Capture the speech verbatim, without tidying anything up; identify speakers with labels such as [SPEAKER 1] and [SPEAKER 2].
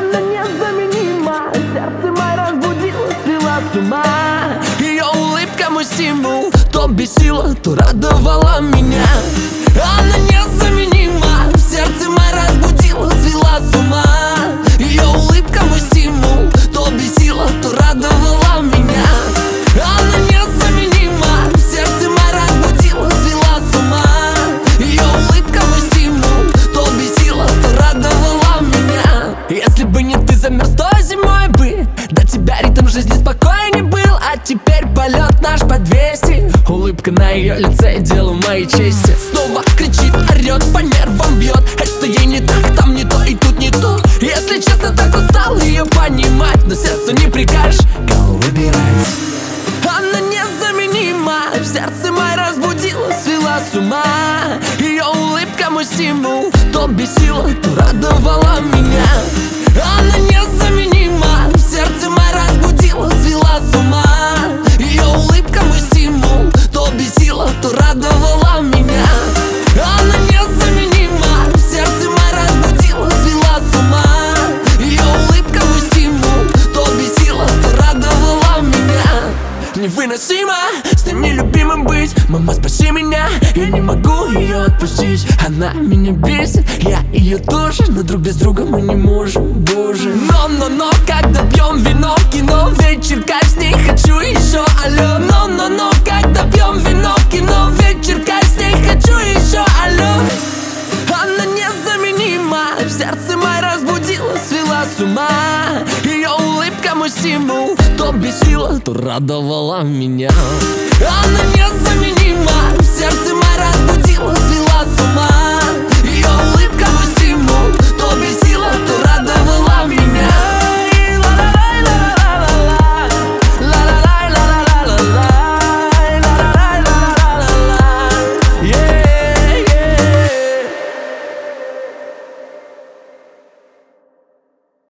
[SPEAKER 1] Она незаменима, сердце мое разбудила, свела с ума.
[SPEAKER 2] Ее улыбка мой символ, то бесила, то радовала меня. Она незаменима, сердце мое разбудила, свела с ума. Ее улыбка мой стимул, то бесила, то радовала меня. Она незаменима, сердце мое разбудила, свела с ума. Ее улыбка мой стимул, то бесила, то радовала меня. Если бы не ты, замерз той зимой бы, до тебя ритм жизни спокойней был. А теперь полет наш по двести, улыбка на ее лице, дело моей чести. Снова кричит, орет, по нервам бьет, это ей не так, там не то и тут не то. Если честно, так устал ее понимать, но сердцу не прикажешь, кого выбирать. Она незаменима, в сердце мое разбудила, свела с ума. Ее улыбка мой символ, то бесила, то радовала меня. Она незаменима, в сердце мое разбудила, свела с ума. Ее улыбка мой стимул, то бесила, то радовала меня. Она незаменима, в сердце мое разбудила, свела с ума. Ее улыбка мой стимул, то бесила, то радовала меня. Невыносимо с ним нелюбимым быть. Мама, спаси меня, я не могу ее отпустить. Она меня бесит, я ее тоже, но друг без друга мы не можем, боже. Но-но-но, когда пьем вино, кино, вечерка с ней хочу еще, алло. Но-но-но, когда пьем вино, кино, вечерка с ней хочу еще, алло. Она незаменима, в сердце мое разбудила, свела с ума. Ее улыбка мой символ, то бесила, то радовала меня. Она незаменима, в сердце мое разбудила, свела с ума.